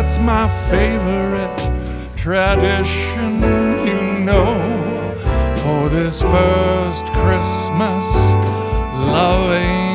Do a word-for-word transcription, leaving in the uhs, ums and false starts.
That's my favorite tradition, you know. For this first Christmas, loving